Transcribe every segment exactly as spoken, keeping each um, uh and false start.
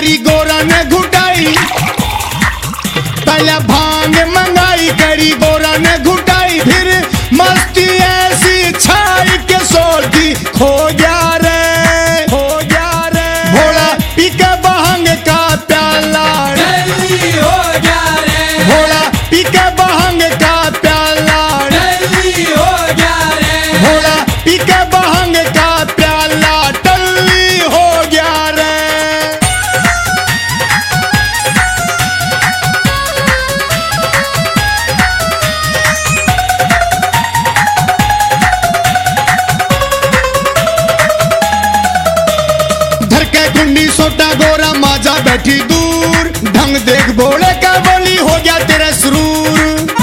करी गोरा ने घुटाई, पहले भांग मंगाई करी गोरा ने घुटाई, फिर मस्ती ऐसी छाई के सोती खो गया रे, खो गया रे। भोला पी के भांग का प्याला जल्दी हो जा रे, भोला पी के भांग का प्याला जल्दी हो जा रे, भोला पी के भांग का प्याला टल्ली हो गया रे। धर के गुंडी सोटा गोरा माजा बैठी दूर, ढंग देख बोले का बोली हो गया तेरा सुरूर।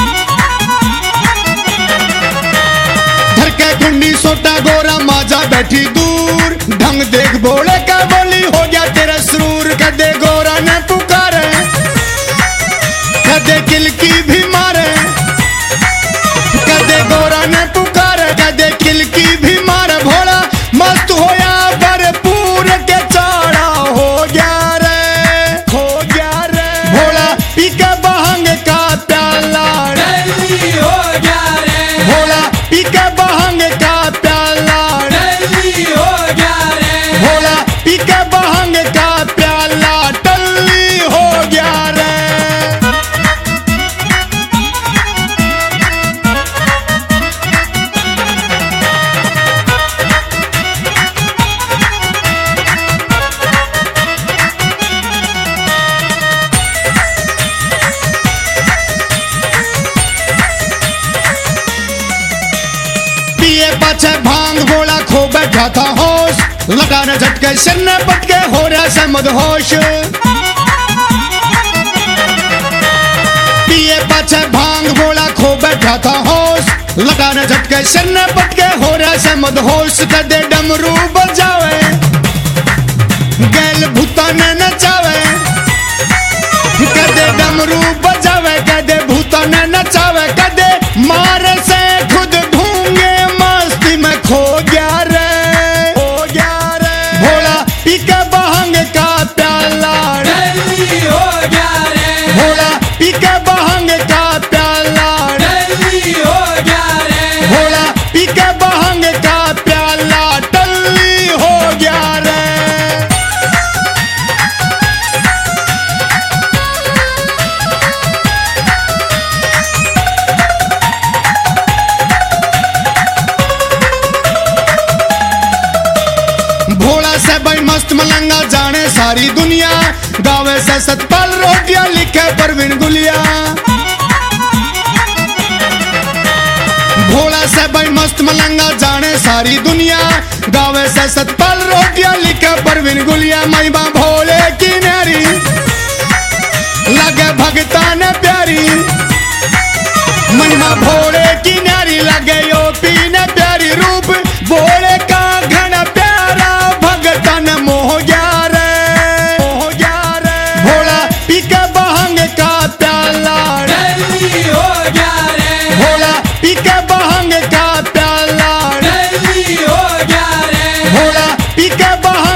धर के गुंडी सोटा गोरा माजा बैठी दूर, ढंग देख बोले का बोली हो गया तेरा सुरूर। कदे गोरा ने पुकारे, कदे किलकी भी मारे, कदे गोरा ने पुकारे, कदे किलकी भी मारे। भोला मस्त होया भरपूर के चाड़ा हो गया रे, हो गया रे। भोला पी के भांग का प्याला, जल्दी हो जा रे, भोला पी के भांग का प्याला, जल्दी हो जा रे, भोला पी के भांग का प्याला टल्ली हो गया रे। पिए पाछे भांग भोला खो बैठा था होश, लगाने झटके सिर ने पटके हो रहा से मदहोश। पिए पाछे भांग भोला खो बैठा था होश, लगाने झटके सिर ने पटके हो रहा से मदहोश। कदे डमरू बजावे गैल भूता ने नचावे, कदे डमरू बजावे कदे भूता ने नचावे, कदे मारे से खुद ढूंगे मस्ती में खो गया रे, खो गया रे। भोला पी के भांग का प्याला, जल्दी हो जा रे, भोला पी के भांग का प्याला, जल्दी हो जा रे, भोला पी के भांग का प्याला टल्ली हो गया रे। भोला से भाई मस्त मलंगा जाने सारी दुनिया, गावे से सतपाल रोटियां लिखे परवीन गुलिया। भोला से भाई मस्त मलंगा जाने सारी दुनिया, गावे से सतपाल रोटियां लिखे परवीन गुलिया। महिमा भोले की नारी लगे भगता ने प्यारी, महिमा भोले की नारी लगे योपी ने प्यारी। रूप भोले का घन प्यारा भगतन मोह गया रे, मोह गया रे। भोला पी के भांग का प्याला, जल्दी हो जा रे, भोला पी के भांग का प्याला, जल्दी हो जा रे, भोला पी के भांग